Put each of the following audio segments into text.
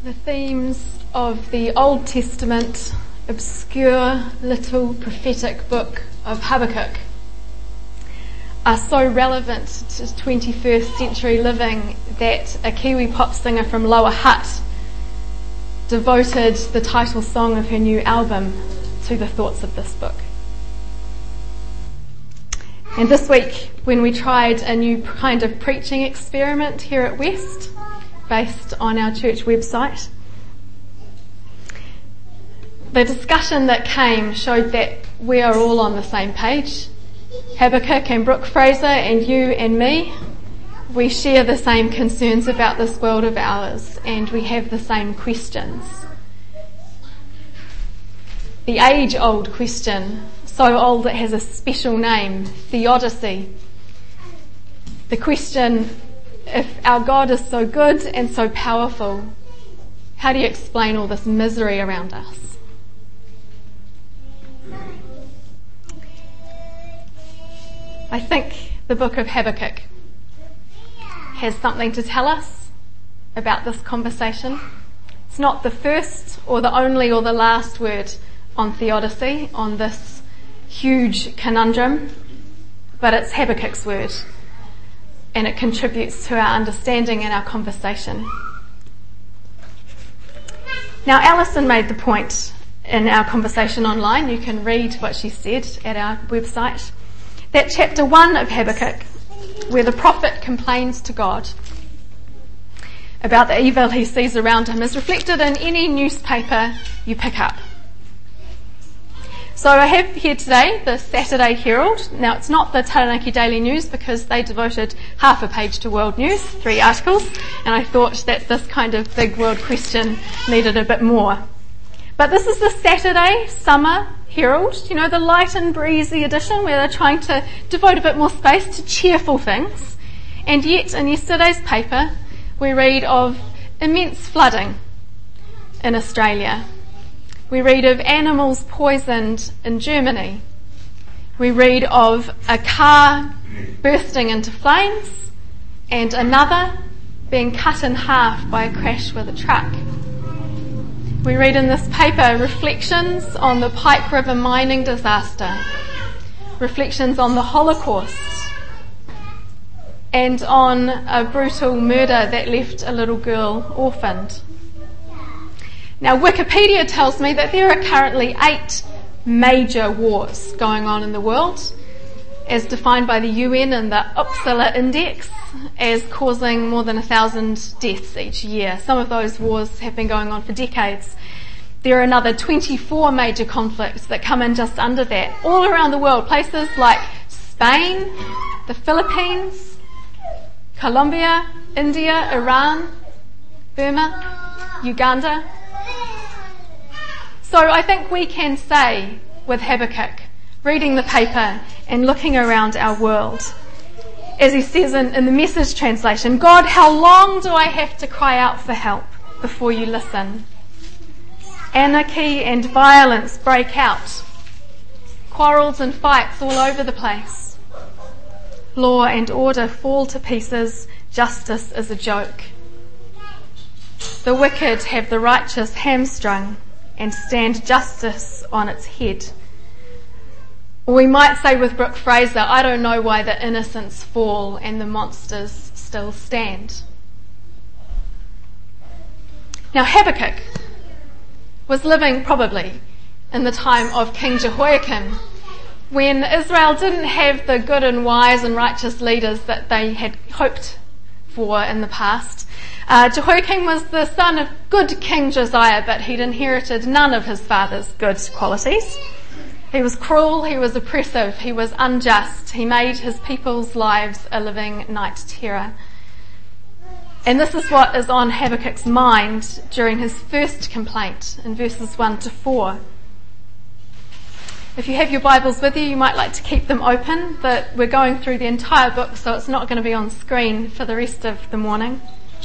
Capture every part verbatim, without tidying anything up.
The themes of the Old Testament obscure little prophetic book of Habakkuk are so relevant to twenty-first century living that a Kiwi pop singer from Lower Hutt devoted the title song of her new album to the thoughts of this book. And this week, when we tried a new kind of preaching experiment here at West, based on our church website, the discussion that came showed that we are all on the same page. Habakkuk and Brooke Fraser and you and me, we share the same concerns about this world of ours, and we have the same questions. The age-old question, so old it has a special name, theodicy. The question, if our God is so good and so powerful, how do you explain all this misery around us? I think the book of Habakkuk has something to tell us about this conversation. It's not the first or the only or the last word on theodicy, on this huge conundrum, but it's Habakkuk's word, and it contributes to our understanding and our conversation. Now, Alison made the point in our conversation online, you can read what she said at our website, that chapter one of Habakkuk, where the prophet complains to God about the evil he sees around him, is reflected in any newspaper you pick up. So I have here today the Saturday Herald. Now, it's not the Taranaki Daily News because they devoted half a page to world news, three articles, and I thought that this kind of big world question needed a bit more. But this is the Saturday Summer Herald, you know, the light and breezy edition where they're trying to devote a bit more space to cheerful things. And yet, in yesterday's paper, we read of immense flooding in Australia. We read of animals poisoned in Germany. We read of a car bursting into flames and another being cut in half by a crash with a truck. We read in this paper reflections on the Pike River mining disaster, reflections on the Holocaust, and on a brutal murder that left a little girl orphaned. Now, Wikipedia tells me that there are currently eight major wars going on in the world, as defined by the U N in the Uppsala Index, as causing more than a thousand deaths each year. Some of those wars have been going on for decades. There are another twenty-four major conflicts that come in just under that, all around the world. Places like Spain, the Philippines, Colombia, India, Iran, Burma, Uganda. So I think we can say with Habakkuk, reading the paper and looking around our world, as he says in, in the Message translation, God, how long do I have to cry out for help before you listen? Anarchy and violence break out. Quarrels and fights all over the place. Law and order fall to pieces. Justice is a joke. The wicked have the righteous hamstrung and stand justice on its head. Or we might say with Brooke Fraser, I don't know why the innocents fall and the monsters still stand. Now, Habakkuk was living probably in the time of King Jehoiakim, when Israel didn't have the good and wise and righteous leaders that they had hoped for in the past. Uh, Jehoiakim was the son of good King Josiah, but he'd inherited none of his father's good qualities. He was cruel, he was oppressive, he was unjust. He made his people's lives a living night terror. And this is what is on Habakkuk's mind during his first complaint in verses one to four. If you have your Bibles with you, you might like to keep them open, but we're going through the entire book, so it's not going to be on screen for the rest of the morning.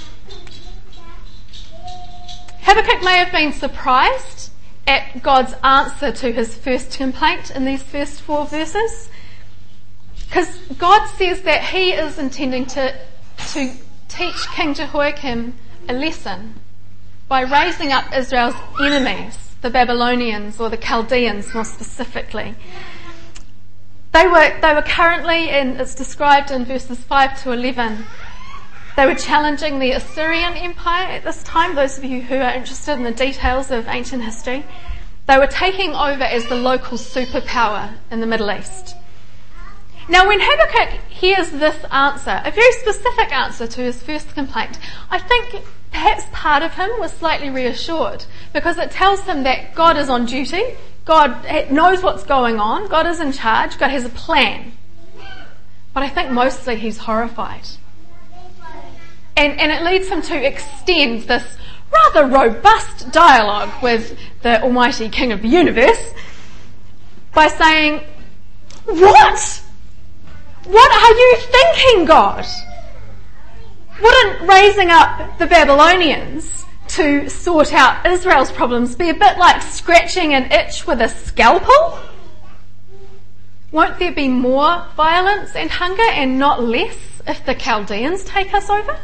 Habakkuk may have been surprised at God's answer to his first complaint in these first four verses, because God says that he is intending to, to teach King Jehoiakim a lesson by raising up Israel's enemies, the Babylonians or the Chaldeans more specifically. They were, they were currently, and it's described in verses five to eleven, they were challenging the Assyrian Empire at this time. Those of you who are interested in the details of ancient history, they were taking over as the local superpower in the Middle East. Now, when Habakkuk hears this answer, a very specific answer to his first complaint, I think perhaps part of him was slightly reassured, because it tells him that God is on duty, God knows what's going on, God is in charge, God has a plan. But I think mostly he's horrified. And, and it leads him to extend this rather robust dialogue with the almighty King of the universe by saying, "What? What are you thinking, God? Wouldn't raising up the Babylonians to sort out Israel's problems be a bit like scratching an itch with a scalpel? Won't there be more violence and hunger and not less if the Chaldeans take us over?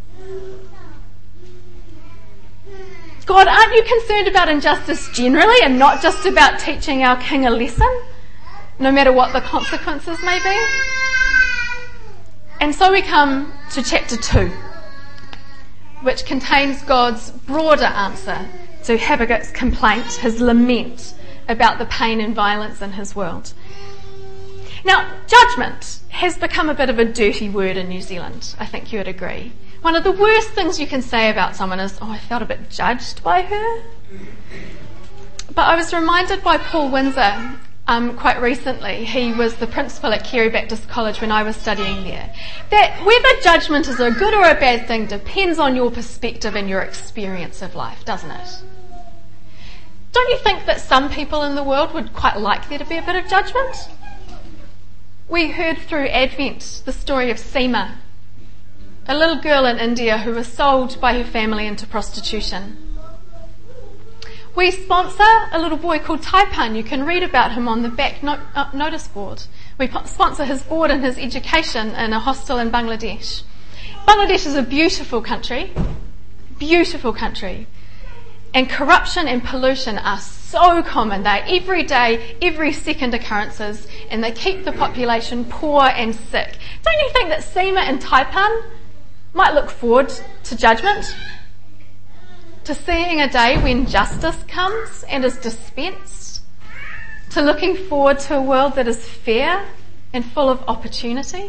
God, aren't you concerned about injustice generally and not just about teaching our king a lesson, no matter what the consequences may be?" And so we come to chapter two, which contains God's broader answer to Habakkuk's complaint, his lament about the pain and violence in his world. Now, judgment has become a bit of a dirty word in New Zealand, I think you would agree. One of the worst things you can say about someone is, "Oh, I felt a bit judged by her." But I was reminded by Paul Windsor um, quite recently, he was the principal at Carey Baptist College when I was studying there, that whether judgment is a good or a bad thing depends on your perspective and your experience of life, doesn't it? Don't you think that some people in the world would quite like there to be a bit of judgment? We heard through Advent the story of Seema, a little girl in India who was sold by her family into prostitution. We sponsor a little boy called Taipan. You can read about him on the back no- uh, notice board. We sponsor his board and his education in a hostel in Bangladesh. Bangladesh is a beautiful country, beautiful country. And corruption and pollution are so common. They're everyday, every second occurrences, and they keep the population poor and sick. Don't you think that Seema and Taipan might look forward to judgment? To seeing a day when justice comes and is dispensed? To looking forward to a world that is fair and full of opportunity?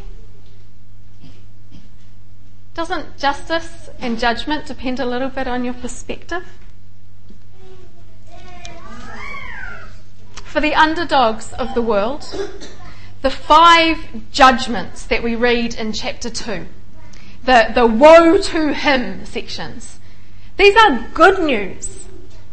Doesn't justice and judgment depend a little bit on your perspective? For the underdogs of the world, the five judgments that we read in chapter two, the, the woe to him sections, these are good news.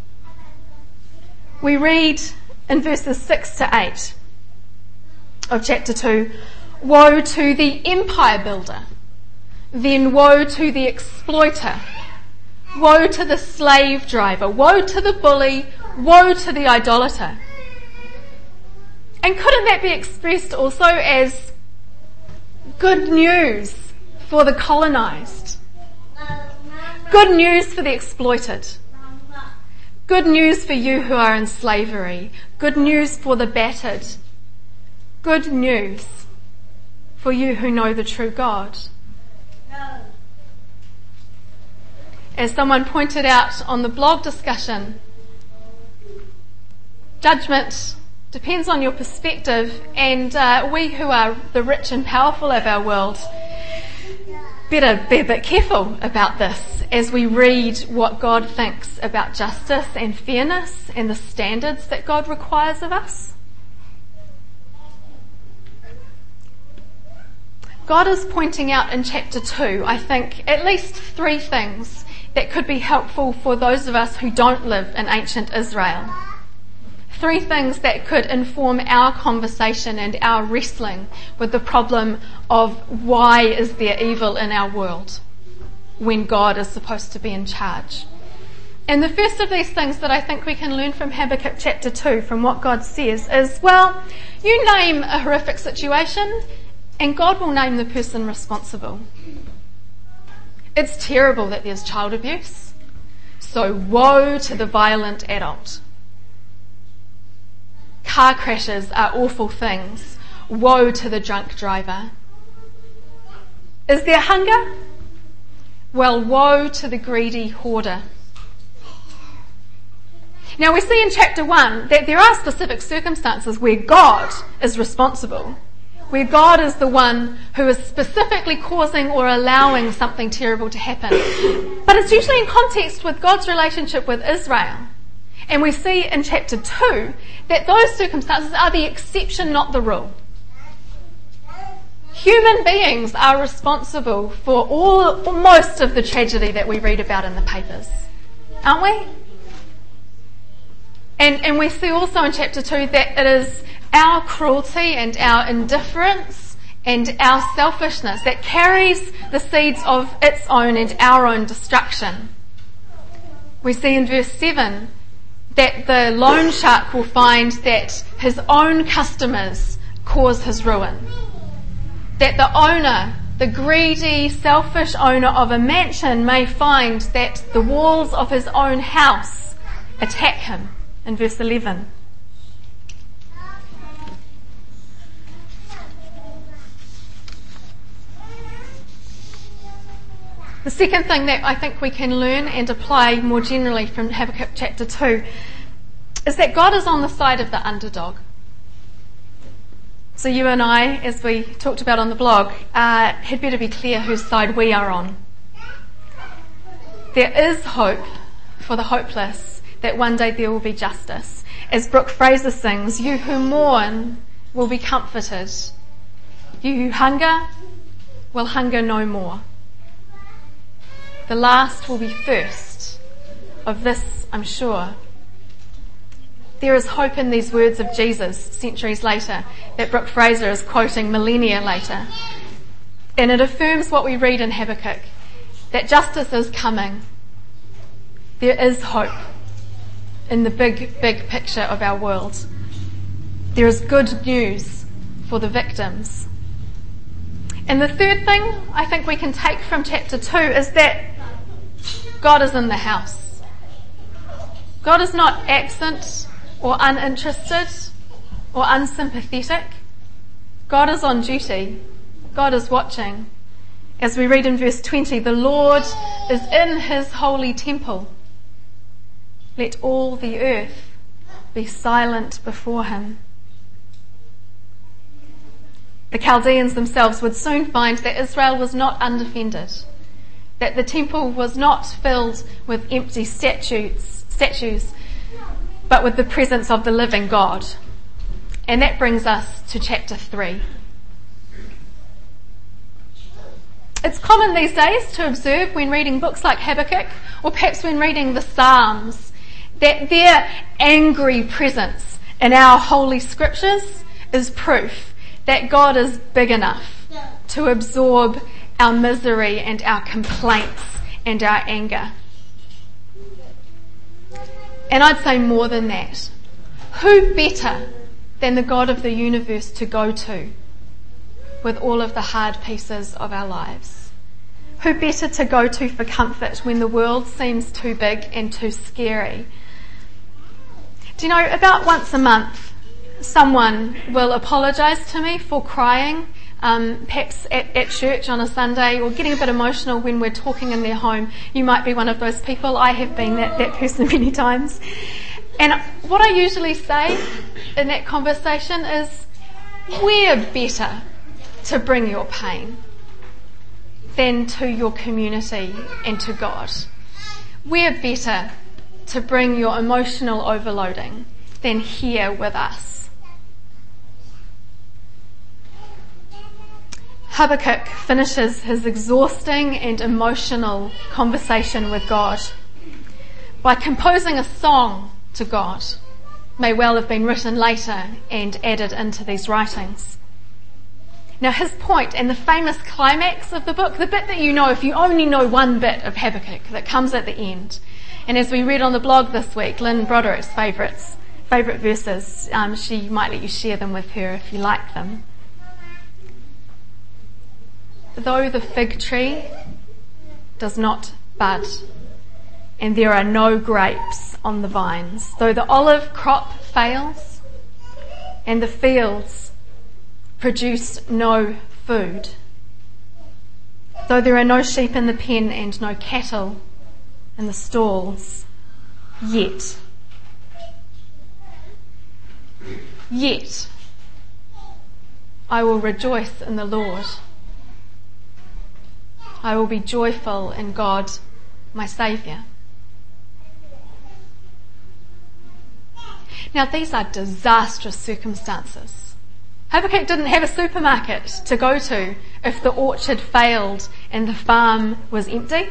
We read in verses six to eight of chapter two, "Woe to the empire builder, then woe to the exploiter, woe to the slave driver, woe to the bully, woe to the idolater." And couldn't that be expressed also as good news for the colonised? Good news for the exploited. Good news for you who are in slavery. Good news for the battered. Good news for you who know the true God. As someone pointed out on the blog discussion, judgment depends on your perspective, and uh, we who are the rich and powerful of our world better be a bit careful about this as we read what God thinks about justice and fairness and the standards that God requires of us. God is pointing out in chapter two, I think, at least three things that could be helpful for those of us who don't live in ancient Israel. Three things that could inform our conversation and our wrestling with the problem of why is there evil in our world when God is supposed to be in charge. And the first of these things that I think we can learn from Habakkuk chapter two, from what God says, is, well, you name a horrific situation and God will name the person responsible. It's terrible that there's child abuse. So woe to the violent adult. Car crashes are awful things. Woe to the drunk driver. Is there hunger? Well, woe to the greedy hoarder. Now we see in chapter one that there are specific circumstances where God is responsible, where God is the one who is specifically causing or allowing something terrible to happen. But it's usually in context with God's relationship with Israel. And we see in chapter two that those circumstances are the exception, not the rule. Human beings are responsible for all or most of the tragedy that we read about in the papers, aren't we? And, and we see also in chapter two that it is our cruelty and our indifference and our selfishness that carries the seeds of its own and our own destruction. We see in verse seven that the loan shark will find that his own customers cause his ruin. That the owner, the greedy, selfish owner of a mansion may find that the walls of his own house attack him, in verse eleven. The second thing that I think we can learn and apply more generally from Habakkuk chapter two is that God is on the side of the underdog. So you and I, as we talked about on the blog, uh, had better be clear whose side we are on. There is hope for the hopeless, that one day there will be justice. As Brooke Fraser sings, you who mourn will be comforted. You who hunger will hunger no more. The last will be first. Of this I'm sure. There is hope in these words of Jesus centuries later that Brooke Fraser is quoting millennia later. And it affirms what we read in Habakkuk, that justice is coming. There is hope in the big, big picture of our world. There is good news for the victims. And the third thing I think we can take from chapter two is that God is in the house. God is not absent or uninterested or unsympathetic. God is on duty. God is watching. As we read in verse twenty, the Lord is in his holy temple. Let all the earth be silent before him. The Chaldeans themselves would soon find that Israel was not undefended, that the temple was not filled with empty statues, statues, but with the presence of the living God. And that brings us to chapter three. It's common these days to observe when reading books like Habakkuk, or perhaps when reading the Psalms, that their angry presence in our holy scriptures is proof that God is big enough to absorb our misery and our complaints and our anger. And I'd say more than that. Who better than the God of the universe to go to with all of the hard pieces of our lives? Who better to go to for comfort when the world seems too big and too scary? Do you know, about once a month, someone will apologise to me for crying, um, perhaps at, at church on a Sunday, or getting a bit emotional when we're talking in their home. You might be one of those people. I have been that, that person many times. And what I usually say in that conversation is, we're better to bring your pain than to your community and to God. We're better to bring your emotional overloading than here with us. Habakkuk finishes his exhausting and emotional conversation with God by composing a song to God. May well have been written later and added into these writings. Now his point and the famous climax of the book, the bit that you know if you only know one bit of Habakkuk that comes at the end. And as we read on the blog this week, Lynn Broderick's favourites, favourite verses, um, she might let you share them with her if you like them. Though the fig tree does not bud, and there are no grapes on the vines. Though the olive crop fails and the fields produce no food. Though there are no sheep in the pen and no cattle in the stalls, yet, yet I will rejoice in the Lord. I will be joyful in God, my Saviour. Now, these are disastrous circumstances. Habakkuk didn't have a supermarket to go to if the orchard failed and the farm was empty.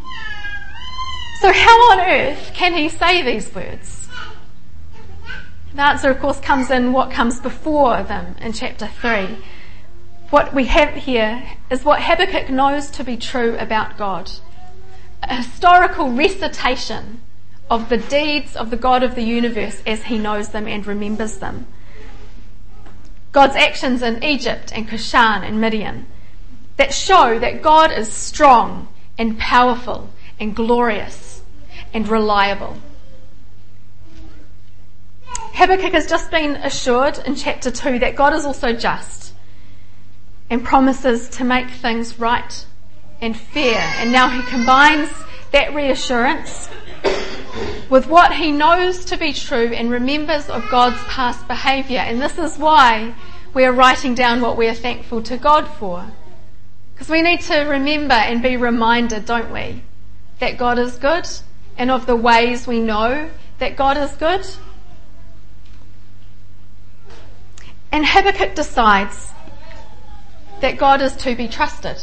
So how on earth can he say these words? The answer, of course, comes in what comes before them in chapter three. What we have here is what Habakkuk knows to be true about God. A historical recitation of the deeds of the God of the universe as he knows them and remembers them. God's actions in Egypt and Cushan and Midian that show that God is strong and powerful and glorious and reliable. Habakkuk has just been assured in chapter two that God is also just and promises to make things right and fair. And now he combines that reassurance with what he knows to be true and remembers of God's past behaviour. And this is why we are writing down what we are thankful to God for. Because we need to remember and be reminded, don't we, that God is good and of the ways we know that God is good. And Habakkuk decides that God is to be trusted,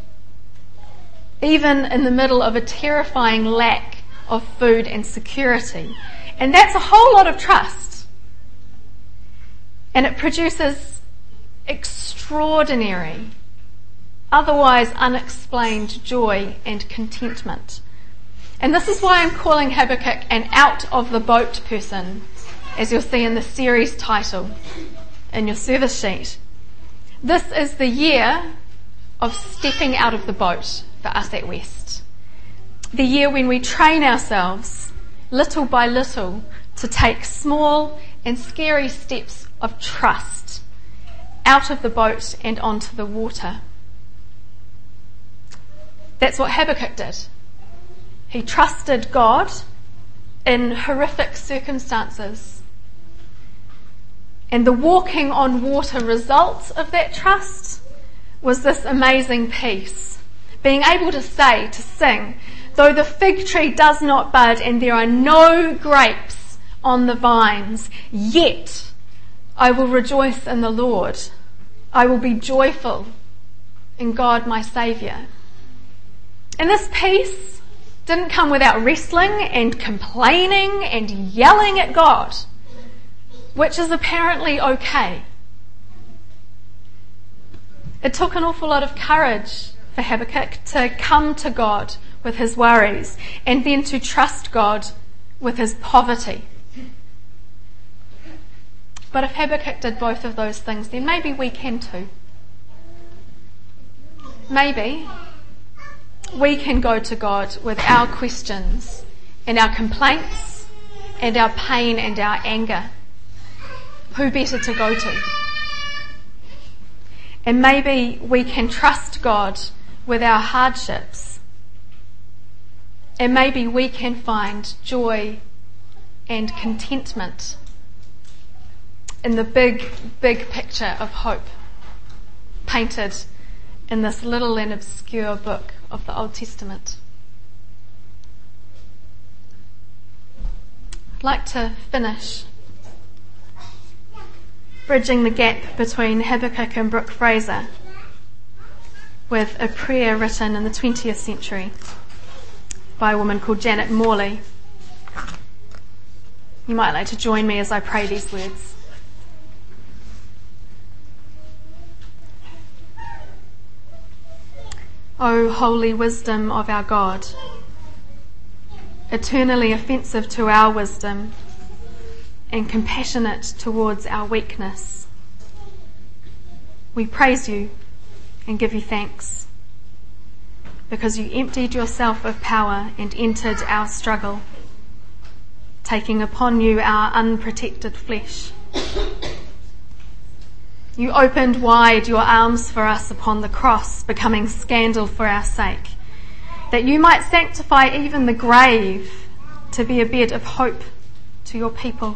even in the middle of a terrifying lack of food and security. And that's a whole lot of trust. And it produces extraordinary, otherwise unexplained joy and contentment. And this is why I'm calling Habakkuk an out-of-the-boat person, as you'll see in the series title in your service sheet. This is the year of stepping out of the boat for us at West. The year when we train ourselves, little by little, to take small and scary steps of trust out of the boat and onto the water. That's what Habakkuk did. He trusted God in horrific circumstances. And the walking on water result of that trust was this amazing peace. Being able to say, to sing, though the fig tree does not bud and there are no grapes on the vines, yet I will rejoice in the Lord. I will be joyful in God my Saviour. And this peace didn't come without wrestling and complaining and yelling at God, which is apparently okay. It took an awful lot of courage for Habakkuk to come to God with his worries and then to trust God with his poverty. But if Habakkuk did both of those things, then maybe we can too. Maybe we can go to God with our questions and our complaints and our pain and our anger. Who better to go to? And maybe we can trust God with our hardships. And maybe we can find joy and contentment in the big, big picture of hope painted in this little and obscure book of the Old Testament. I'd like to finish bridging the gap between Habakkuk and Brooke Fraser with a prayer written in the twentieth century by a woman called Janet Morley. You might like to join me as I pray these words. O holy wisdom of our God, eternally offensive to our wisdom and compassionate towards our weakness, we praise you and give you thanks, because you emptied yourself of power and entered our struggle, taking upon you our unprotected flesh. You opened wide your arms for us upon the cross, becoming scandal for our sake, that you might sanctify even the grave to be a bed of hope to your people.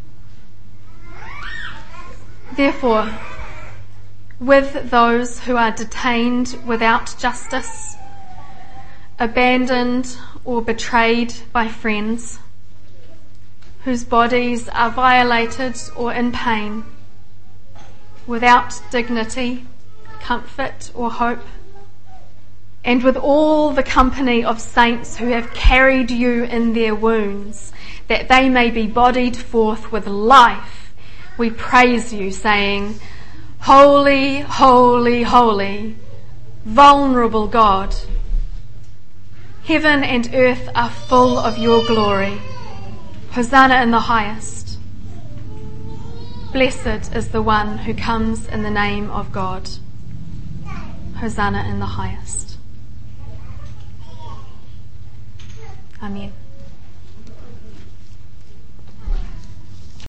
Therefore, with those who are detained without justice, abandoned or betrayed by friends, whose bodies are violated or in pain, without dignity, comfort or hope, and with all the company of saints who have carried you in their wounds, that they may be bodied forth with life, we praise you, saying, Holy, holy, holy, vulnerable God, heaven and earth are full of your glory. Hosanna in the highest. Blessed is the one who comes in the name of God. Hosanna in the highest. Amen.